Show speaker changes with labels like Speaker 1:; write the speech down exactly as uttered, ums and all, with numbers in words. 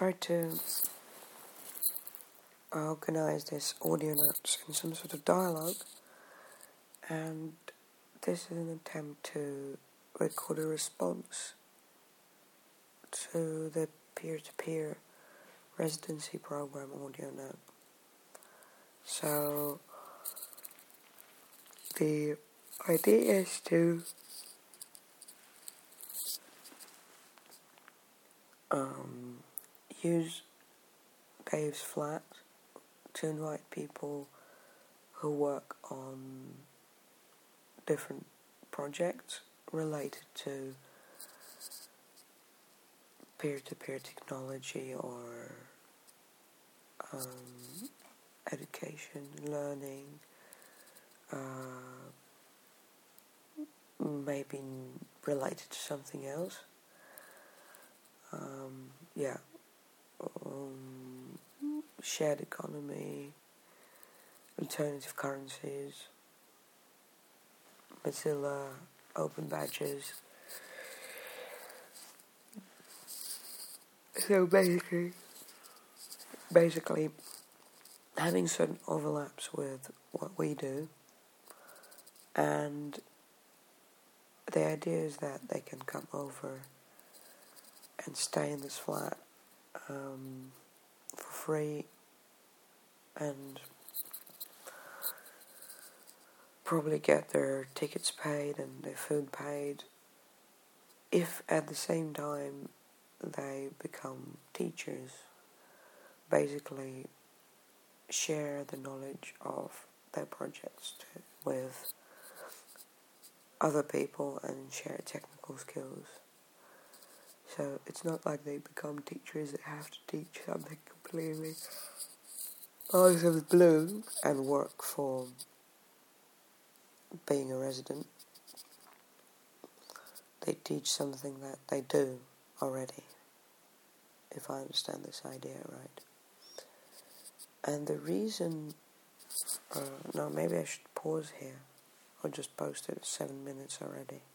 Speaker 1: tried to organize this audio notes in some sort of dialogue, and this is an attempt to record a response to the peer-to-peer residency program audio note. So the idea is to um, use Dave's flat to invite people who work on different projects related to peer-to-peer technology or um, education, learning, uh, maybe related to something else. Um, yeah, um, shared economy, alternative currencies, Mozilla, open badges. So basically, basically, having certain overlaps with what we do, and the idea is that they can come over and stay in this flat um, for free and probably get their tickets paid and their food paid if at the same time they become teachers, basically share the knowledge of their projects to, with other people and share technical skills. So it's not like they become teachers that have to teach something completely out of the blue and work for being a resident. They teach something that they do already, if I understand this idea right. And the reason, uh, no, maybe I should pause here. I just posted seven minutes already.